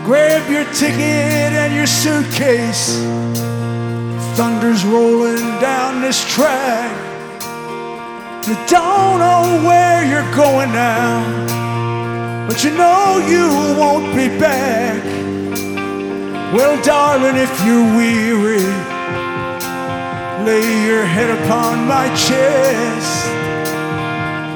Grab your ticket and your suitcase. Thunder's rolling down this track. You don't know where you're going now, but you know you won't be back. Well, darling, if you're weary, lay your head upon my chest.